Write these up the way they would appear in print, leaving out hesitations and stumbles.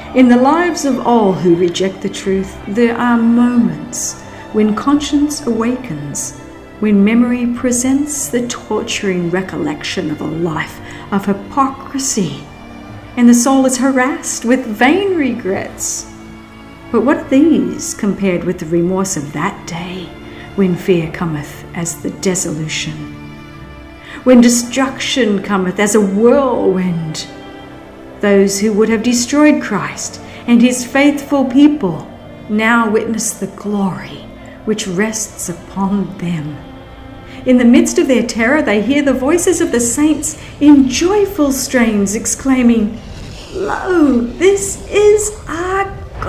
In the lives of all who reject the truth, there are moments when conscience awakens, when memory presents the torturing recollection of a life of hypocrisy, and the soul is harassed with vain regrets. But what are these compared with the remorse of that day, when fear cometh as the dissolution, when destruction cometh as a whirlwind? Those who would have destroyed Christ and his faithful people now witness the glory which rests upon them. In the midst of their terror, they hear the voices of the saints in joyful strains exclaiming, "Lo, this is our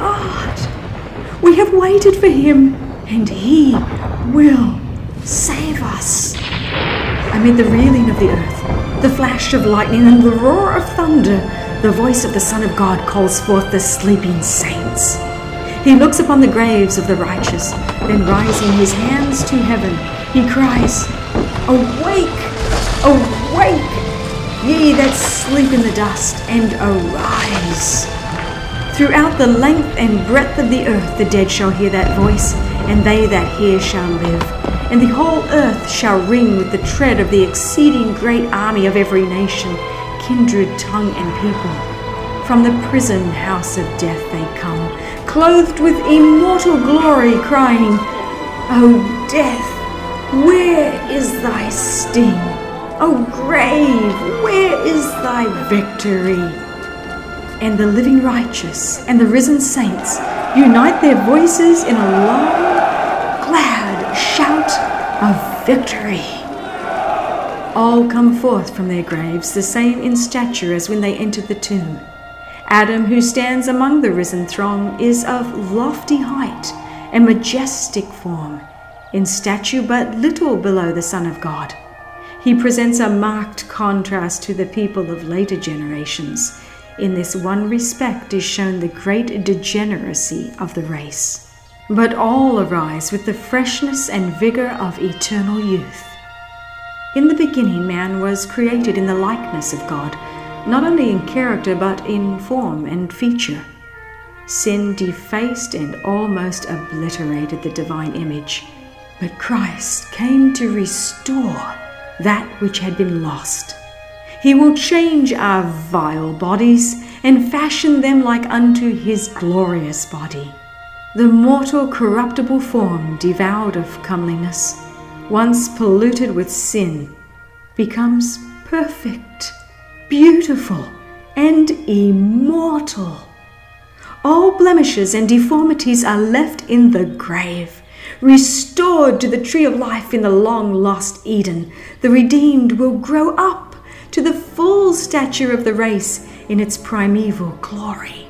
God. We have waited for him, and he will save us." Amid the reeling of the earth, the flash of lightning, and the roar of thunder, the voice of the Son of God calls forth the sleeping saints. He looks upon the graves of the righteous, then rising his hands to heaven, he cries, "Awake, awake, ye that sleep in the dust, and arise." Throughout the length and breadth of the earth the dead shall hear that voice, and they that hear shall live. And the whole earth shall ring with the tread of the exceeding great army of every nation, kindred, tongue, and people. From the prison house of death they come, clothed with immortal glory, crying, "O death, where is thy sting? O grave, where is thy victory?" And the living righteous and the risen saints unite their voices in a long, glad shout of victory. All come forth from their graves, the same in stature as when they entered the tomb. Adam, who stands among the risen throng, is of lofty height and majestic form, in stature but little below the Son of God. He presents a marked contrast to the people of later generations. In this one respect is shown the great degeneracy of the race. But all arise with the freshness and vigor of eternal youth. In the beginning, man was created in the likeness of God, not only in character but in form and feature. Sin defaced and almost obliterated the divine image, but Christ came to restore that which had been lost. He will change our vile bodies and fashion them like unto his glorious body. The mortal corruptible form, devoured of comeliness, once polluted with sin, becomes perfect, beautiful, and immortal. All blemishes and deformities are left in the grave. Restored to the tree of life in the long-lost Eden, the redeemed will grow up to the full stature of the race in its primeval glory.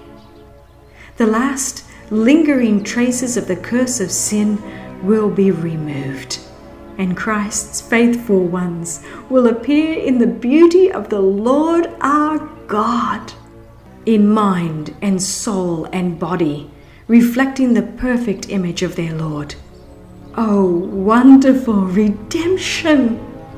The last lingering traces of the curse of sin will be removed, and Christ's faithful ones will appear in the beauty of the Lord our God, in mind and soul and body, reflecting the perfect image of their Lord. Oh, wonderful redemption!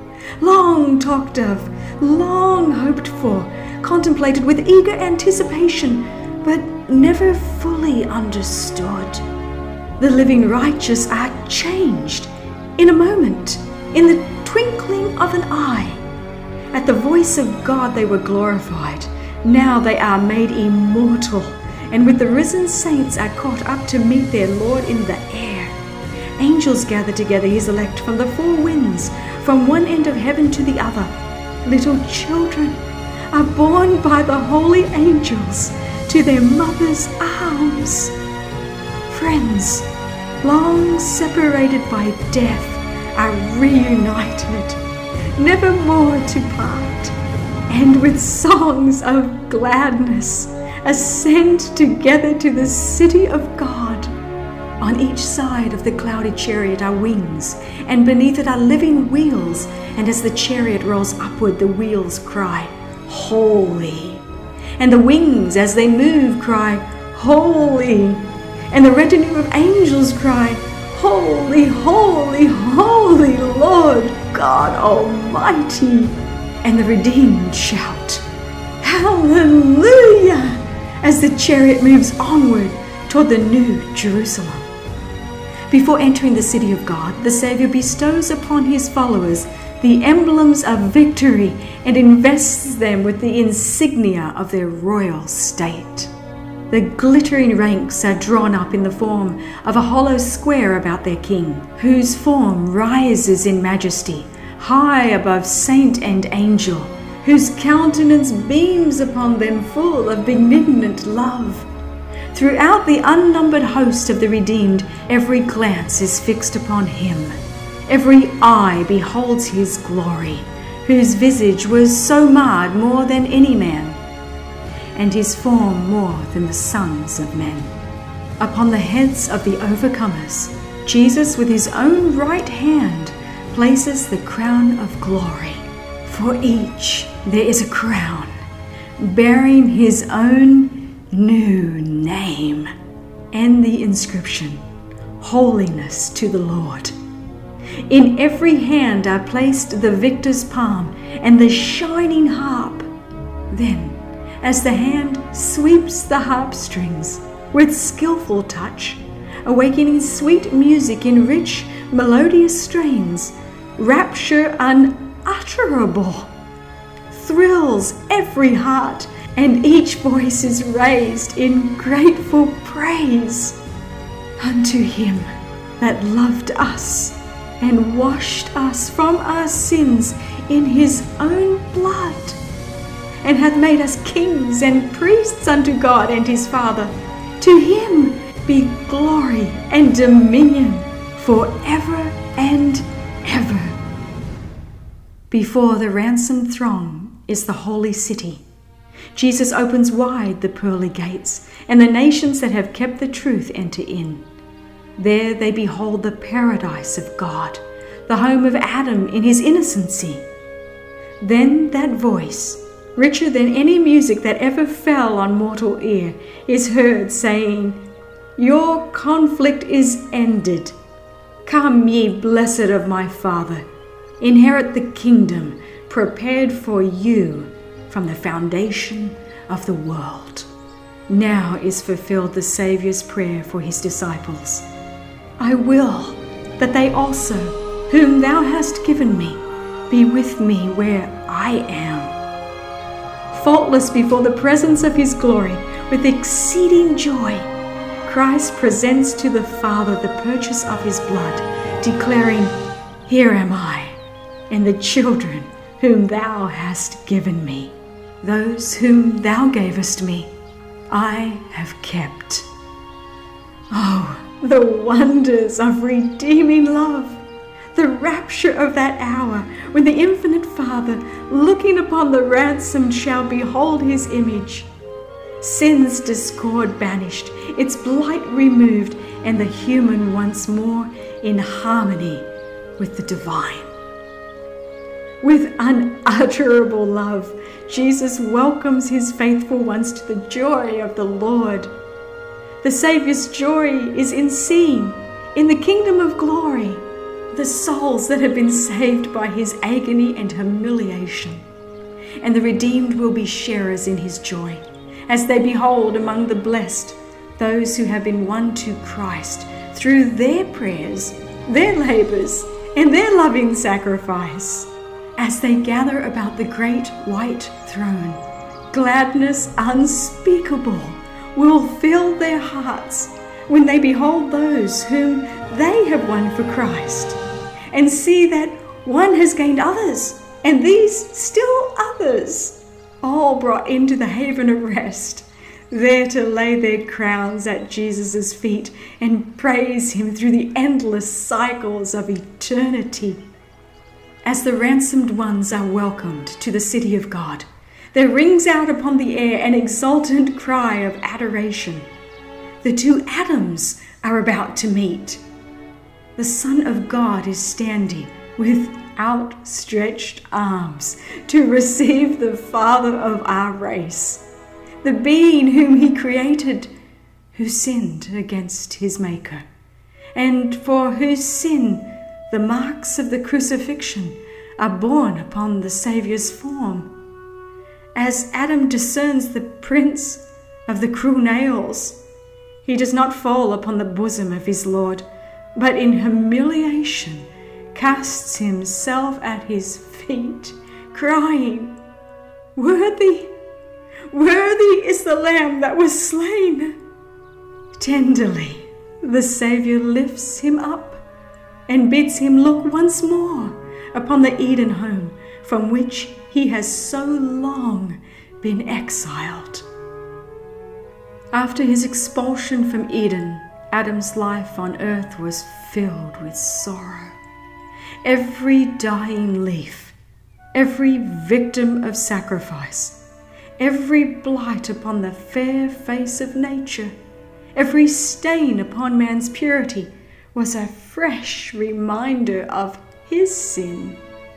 Long talked of, long hoped for, contemplated with eager anticipation, but never fully understood. The living righteous are changed in a moment, in the twinkling of an eye. At the voice of God they were glorified. Now they are made immortal, and with the risen saints are caught up to meet their Lord in the air. Angels gather together his elect from the four winds, from one end of heaven to the other. Little children are borne by the holy angels to their mother's arms. Friends, long separated by death, are reunited, never more to part, and with songs of gladness ascend together to the city of God. On each side of the cloudy chariot are wings, and beneath it are living wheels, and as the chariot rolls upward, the wheels cry, "Holy!" And the wings, as they move, cry, "Holy!" And the retinue of angels cry, "Holy, holy, holy Lord God Almighty!" And the redeemed shout, "Hallelujah! as the chariot moves onward toward the new Jerusalem. Before entering the city of God, the Savior bestows upon his followers the emblems of victory and invests them with the insignia of their royal state. The glittering ranks are drawn up in the form of a hollow square about their king, whose form rises in majesty, high above saint and angel, whose countenance beams upon them full of benignant love. Throughout the unnumbered host of the redeemed, every glance is fixed upon him. Every eye beholds his glory, whose visage was so marred more than any man, and his form more than the sons of men. Upon the heads of the overcomers, Jesus with his own right hand places the crown of glory. For each there is a crown, bearing his own new name, and the inscription, Holiness to the Lord. In every hand are placed the victor's palm and the shining harp. Then, as the hand sweeps the harp strings with skillful touch, awakening sweet music in rich, melodious strains, rapture unutterable thrills every heart, and each voice is raised in grateful praise unto him that loved us and washed us from our sins in his own blood, and hath made us kings and priests unto God and his Father. To him be glory and dominion forever and ever. Before the ransomed throng is the holy city. Jesus opens wide the pearly gates, and the nations that have kept the truth enter in. There they behold the paradise of God, the home of Adam in his innocency. Then that voice, richer than any music that ever fell on mortal ear, is heard saying, Your conflict is ended. Come, ye blessed of my Father, inherit the kingdom prepared for you from the foundation of the world. Now is fulfilled the Saviour's prayer for his disciples. I will that they also, whom thou hast given me, be with me where I am. Faultless before the presence of his glory, with exceeding joy, Christ presents to the Father the purchase of his blood, declaring, Here am I, and the children whom thou hast given me. Those whom thou gavest me, I have kept. Oh, the wonders of redeeming love, the rapture of that hour when the infinite Father, looking upon the ransomed, shall behold his image. Sin's discord banished, its blight removed, and the human once more in harmony with the divine. With unutterable love, Jesus welcomes his faithful ones to the joy of the Lord. The Saviour's joy is in seeing, in the kingdom of glory, the souls that have been saved by his agony and humiliation. And the redeemed will be sharers in his joy, as they behold among the blessed those who have been won to Christ through their prayers, their labors, and their loving sacrifice. As they gather about the great white throne, gladness unspeakable will fill their hearts when they behold those whom they have won for Christ, and see that one has gained others, and these still others, all brought into the haven of rest, there to lay their crowns at Jesus' feet and praise him through the endless cycles of eternity. As the ransomed ones are welcomed to the city of God, there rings out upon the air an exultant cry of adoration. The two Adams are about to meet. The Son of God is standing with outstretched arms to receive the Father of our race, the being whom he created, who sinned against his Maker, and for whose sin the marks of the crucifixion are borne upon the Saviour's form. As Adam discerns the Prince of the cruel nails. He does not fall upon the bosom of his Lord, but in humiliation casts himself at his feet, crying, "Worthy, worthy is the Lamb that was slain." Tenderly, the Saviour lifts him up and bids him look once more upon the Eden home from which he has so long been exiled. After his expulsion from Eden, Adam's life on earth was filled with sorrow. Every dying leaf, every victim of sacrifice, every blight upon the fair face of nature, every stain upon man's purity was a fresh reminder of his sin.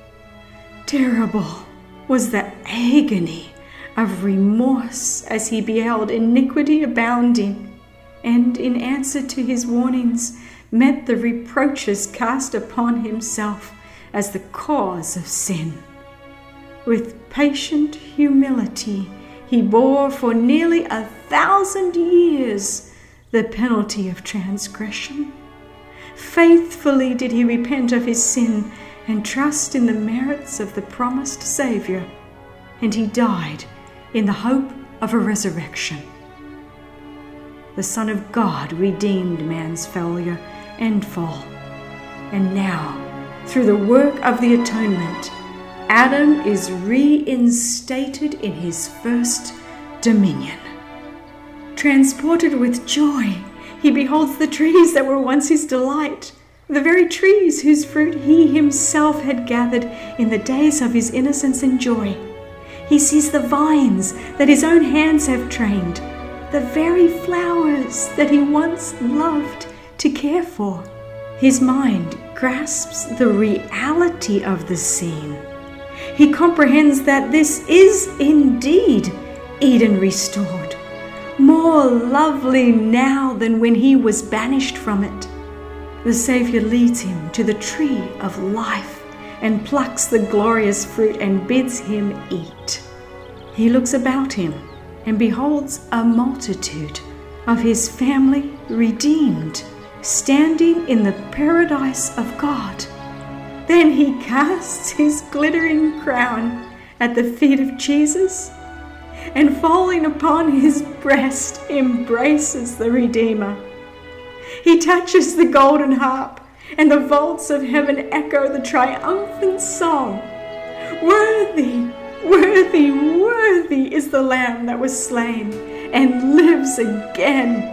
Terrible was the agony of remorse as he beheld iniquity abounding, and in answer to his warnings met the reproaches cast upon himself as the cause of sin. With patient humility he bore for nearly 1,000 years the penalty of transgression. Faithfully did he repent of his sin and trust in the merits of the promised Saviour, and he died in the hope of a resurrection. The Son of God redeemed man's failure and fall, and now, through the work of the atonement, Adam is reinstated in his first dominion. Transported with joy, he beholds the trees that were once his delight, the very trees whose fruit he himself had gathered in the days of his innocence and joy. He sees the vines that his own hands have trained, the very flowers that he once loved to care for. His mind grasps the reality of the scene. He comprehends that this is indeed Eden restored, more lovely now than when he was banished from it. The Saviour leads him to the tree of life and plucks the glorious fruit and bids him eat. He looks about him and beholds a multitude of his family redeemed, standing in the paradise of God. Then he casts his glittering crown at the feet of Jesus, and falling upon his breast embraces the Redeemer. He touches the golden harp, and the vaults of heaven echo the triumphant song. Worthy, worthy, worthy is the Lamb that was slain and lives again.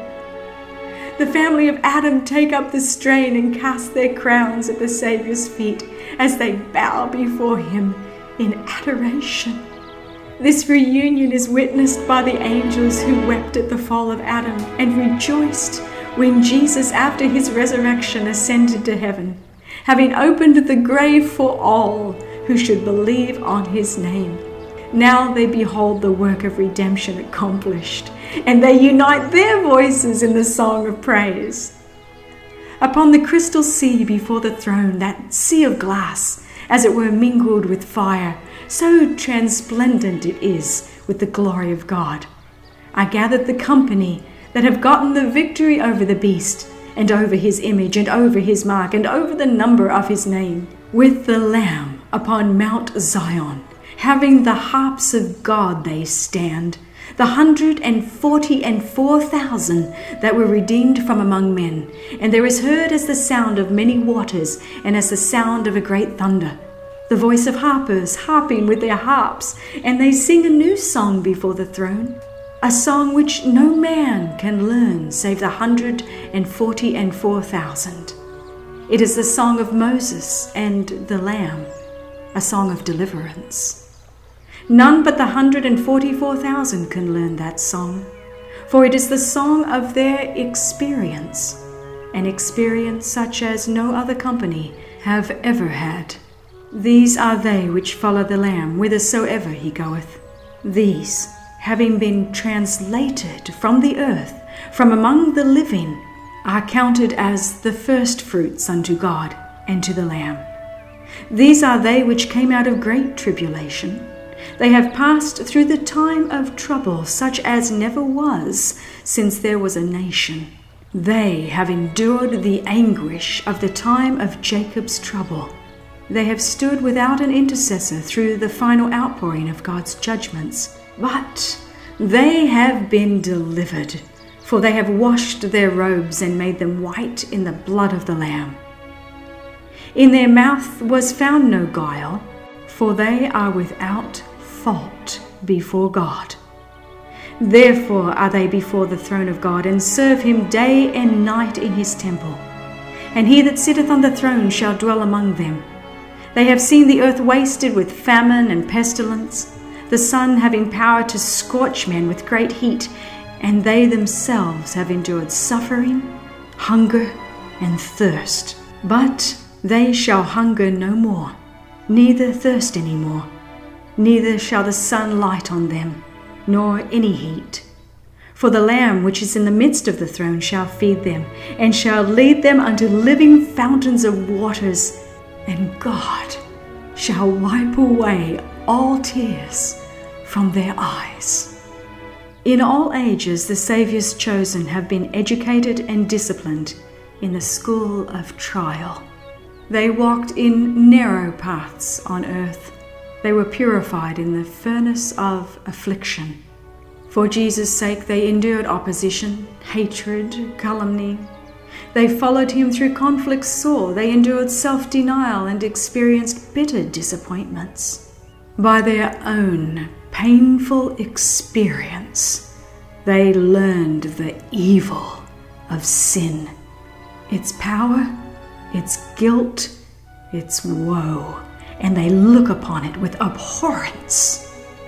The family of Adam take up the strain and cast their crowns at the Saviour's feet as they bow before him in adoration. This reunion is witnessed by the angels who wept at the fall of Adam and rejoiced when Jesus, after his resurrection, ascended to heaven, having opened the grave for all who should believe on his name. Now they behold the work of redemption accomplished, and they unite their voices in the song of praise. Upon the crystal sea before the throne, that sea of glass, as it were mingled with fire, so transplendent it is with the glory of God, I gathered the company that have gotten the victory over the beast, and over his image, and over his mark, and over the number of his name, with the Lamb upon Mount Zion. Having the harps of God they stand, the 144,000 that were redeemed from among men. And there is heard as the sound of many waters, and as the sound of a great thunder, the voice of harpers harping with their harps, and they sing a new song before the throne, a song which no man can learn save the 144,000. It is the song of Moses and the Lamb, a song of deliverance. None but the 144,000 can learn that song, for it is the song of their experience, an experience such as no other company have ever had. These are they which follow the Lamb whithersoever he goeth. These, having been translated from the earth, from among the living, are counted as the firstfruits unto God and to the Lamb. These are they which came out of great tribulation. They have passed through the time of trouble, such as never was since there was a nation. They have endured the anguish of the time of Jacob's trouble. They have stood without an intercessor through the final outpouring of God's judgments. But they have been delivered, for they have washed their robes and made them white in the blood of the Lamb. In their mouth was found no guile, for they are without fault before God. Therefore are they before the throne of God, and serve him day and night in his temple. And he that sitteth on the throne shall dwell among them. They have seen the earth wasted with famine and pestilence, the sun having power to scorch men with great heat, and they themselves have endured suffering, hunger, and thirst. But they shall hunger no more, neither thirst any more, neither shall the sun light on them, nor any heat. For the Lamb which is in the midst of the throne shall feed them, and shall lead them unto living fountains of waters, and God shall wipe away all tears from their eyes. In all ages the Saviour's chosen have been educated and disciplined in the school of trial. They walked in narrow paths on earth. They were purified in the furnace of affliction. For Jesus' sake they endured opposition, hatred, calumny. They followed him through conflicts sore. They endured self-denial and experienced bitter disappointments. By their own painful experience, they learned the evil of sin, its power, its guilt, its woe, and they look upon it with abhorrence.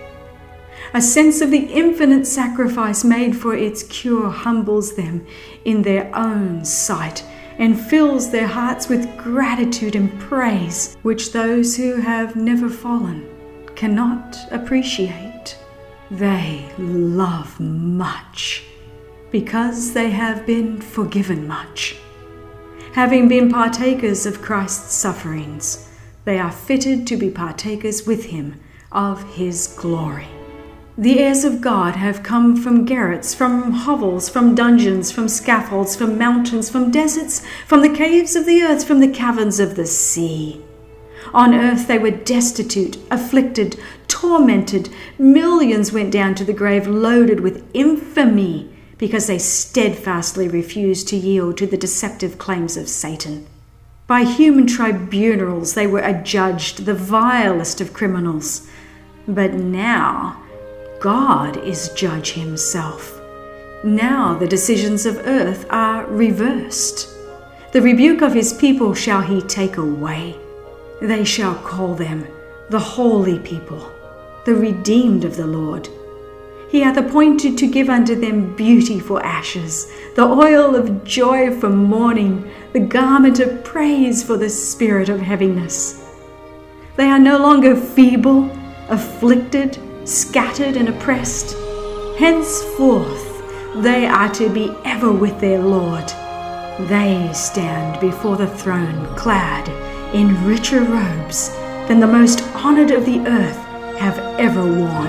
A sense of the infinite sacrifice made for its cure humbles them in their own sight and fills their hearts with gratitude and praise, which those who have never fallen cannot appreciate. They love much because they have been forgiven much. Having been partakers of Christ's sufferings, they are fitted to be partakers with him of his glory. The heirs of God have come from garrets, from hovels, from dungeons, from scaffolds, from mountains, from deserts, from the caves of the earth, from the caverns of the sea. On earth they were destitute, afflicted, tormented. Millions went down to the grave loaded with infamy because they steadfastly refused to yield to the deceptive claims of Satan. By human tribunals they were adjudged the vilest of criminals. But now God is judge himself. Now the decisions of earth are reversed. The rebuke of his people shall he take away. They shall call them the holy people, the redeemed of the Lord. He hath appointed to give unto them beauty for ashes, the oil of joy for mourning, the garment of praise for the spirit of heaviness. They are no longer feeble, afflicted, scattered, and oppressed. Henceforth they are to be ever with their Lord. They stand before the throne clad in richer robes than the most honored of the earth have ever worn.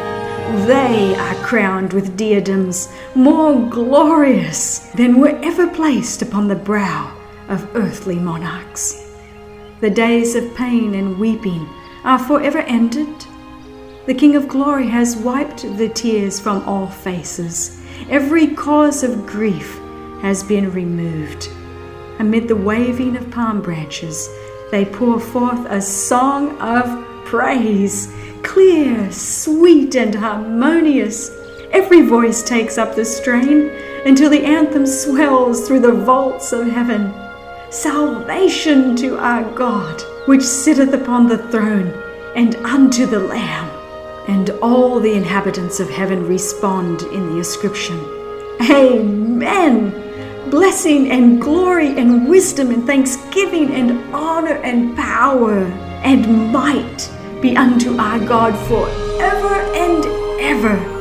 They are crowned with diadems more glorious than were ever placed upon the brow of earthly monarchs. The days of pain and weeping are forever ended. The King of Glory has wiped the tears from all faces. Every cause of grief has been removed. Amid the waving of palm branches, they pour forth a song of praise, clear, sweet, and harmonious. Every voice takes up the strain until the anthem swells through the vaults of heaven. Salvation to our God, which sitteth upon the throne, and unto the Lamb. And all the inhabitants of heaven respond in the ascription, Amen! Blessing and glory and wisdom and thanksgiving and honor and power and might be unto our God forever and ever.